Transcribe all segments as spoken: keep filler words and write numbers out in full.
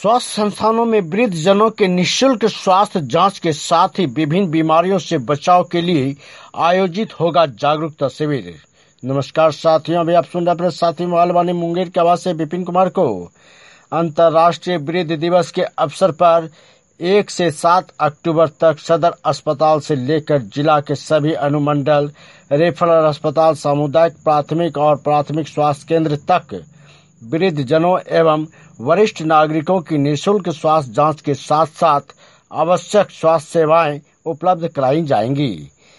स्वास्थ्य संस्थानों में वृद्ध जनों के निःशुल्क स्वास्थ्य जांच के साथ ही विभिन्न बीमारियों से बचाव के लिए आयोजित होगा जागरूकता शिविर। नमस्कार साथियों, अभी आप सुन रहे अपने साथी मोबाइल वाले मुंगेर के आवाज से विपिन कुमार को। अंतर्राष्ट्रीय वृद्ध दिवस के अवसर पर एक से सात अक्टूबर तक सदर अस्पताल से लेकर जिला के सभी अनुमंडल, रेफरल अस्पताल, सामुदायिक प्राथमिक और प्राथमिक स्वास्थ्य केंद्र तक वृद्ध जनों एवं वरिष्ठ नागरिकों की निःशुल्क स्वास्थ्य जांच के साथ साथ आवश्यक स्वास्थ्य सेवाएं उपलब्ध कराई जाएंगी।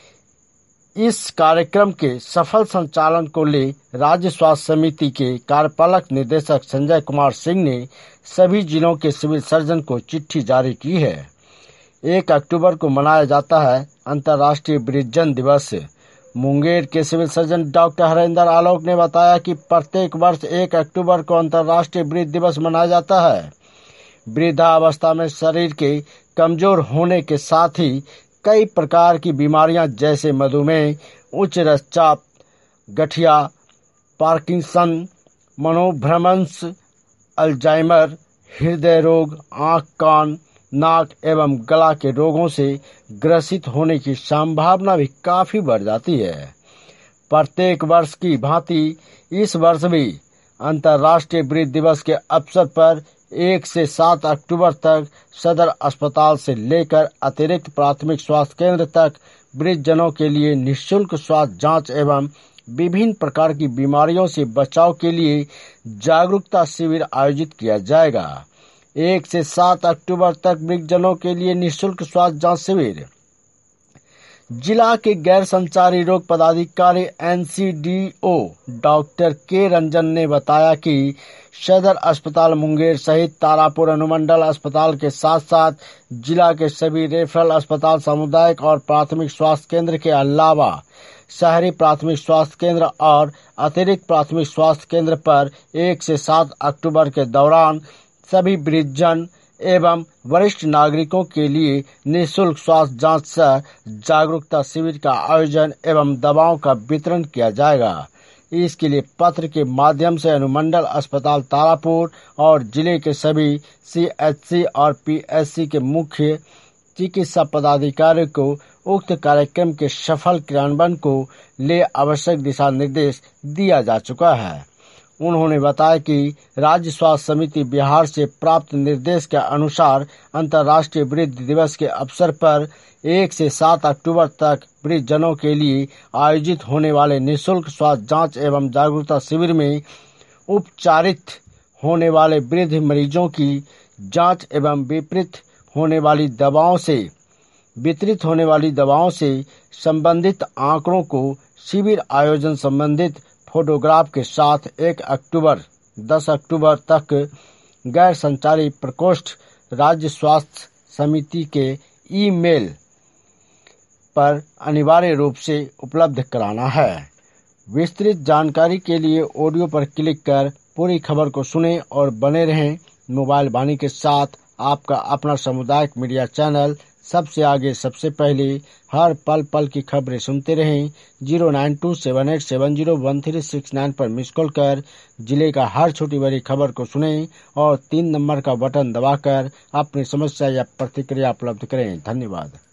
इस कार्यक्रम के सफल संचालन को ले राज्य स्वास्थ्य समिति के कार्यपालक निदेशक संजय कुमार सिंह ने सभी जिलों के सिविल सर्जन को चिट्ठी जारी की है। एक अक्टूबर को मनाया जाता है अंतर्राष्ट्रीय वृद्धजन दिवस। मुंगेर के civil surgeon doctor Harendra Alok ने बताया कि प्रत्येक वर्ष एक अक्टूबर को अंतर्राष्ट्रीय वृद्ध दिवस मनाया जाता है। वृद्धावस्था में शरीर के कमजोर होने के साथ ही कई प्रकार की बीमारियां जैसे मधुमेह, उच्च रक्तचाप, गठिया, पार्किंसन, मनोभ्रंश, अल्जाइमर, हृदय रोग, आंख, कान, नाक एवं गला के रोगों से ग्रसित होने की संभावना भी काफी बढ़ जाती है। प्रत्येक वर्ष की भांति इस वर्ष भी अंतर्राष्ट्रीय वृद्ध दिवस के अवसर पर एक से सात अक्टूबर तक सदर अस्पताल से लेकर अतिरिक्त प्राथमिक स्वास्थ्य केंद्र तक वृद्ध जनों के लिए निःशुल्क स्वास्थ्य जांच एवं विभिन्न प्रकार की बीमारियों से बचाव के लिए जागरूकता शिविर आयोजित किया जाएगा। एक से सात अक्टूबर तक वृद्ध जनों के लिए निःशुल्क स्वास्थ्य जांच शिविर। जिला के गैर संचारी रोग पदाधिकारी N C D O doctor K Ranjan ने बताया कि सदर अस्पताल मुंगेर सहित तारापुर अनुमंडल अस्पताल के साथ साथ जिला के सभी रेफरल अस्पताल, सामुदायिक और प्राथमिक स्वास्थ्य केंद्र के अलावा शहरी प्राथमिक स्वास्थ्य केंद्र और अतिरिक्त प्राथमिक स्वास्थ्य केंद्र पर एक से सात अक्टूबर के दौरान सभी वृद्धजन एवं वरिष्ठ नागरिकों के लिए निःशुल्क स्वास्थ्य जांच सह जागरूकता शिविर का आयोजन एवं दवाओं का वितरण किया जाएगा। इसके लिए पत्र के माध्यम से अनुमंडल अस्पताल तारापुर और जिले के सभी सी एच सी और पी एच सी के मुख्य चिकित्सा पदाधिकारियों को उक्त कार्यक्रम के सफल क्रियान्वयन को ले आवश्यक दिशा निर्देश दिया जा चुका है। उन्होंने बताया कि राज्य स्वास्थ्य समिति बिहार से प्राप्त निर्देश के अनुसार अंतर्राष्ट्रीय वृद्ध दिवस के अवसर पर एक से सात अक्टूबर तक वृद्ध जनों के लिए आयोजित होने वाले निःशुल्क स्वास्थ्य जांच एवं जागरूकता शिविर में उपचारित होने वाले वृद्ध मरीजों की जांच एवं वितरित होने वाली दवाओं से वितरित होने वाली दवाओं से संबंधित आंकड़ों को शिविर आयोजन संबंधित फोटोग्राफ के साथ एक अक्टूबर दस अक्टूबर तक गैर संचारी प्रकोष्ठ राज्य स्वास्थ्य समिति के ईमेल पर अनिवार्य रूप से उपलब्ध कराना है। विस्तृत जानकारी के लिए ऑडियो पर क्लिक कर पूरी खबर को सुनें और बने रहें मोबाइल वाणी के साथ। आपका अपना सामुदायिक मीडिया चैनल सबसे आगे सबसे पहले हर पल पल की खबरें सुनते रहें। Zero nine two seven eight seven zero one three six nine पर मिस कॉल कर जिले का हर छोटी बड़ी खबर को सुनें और तीन नंबर का बटन दबाकर अपनी समस्या या प्रतिक्रिया उपलब्ध करें। धन्यवाद।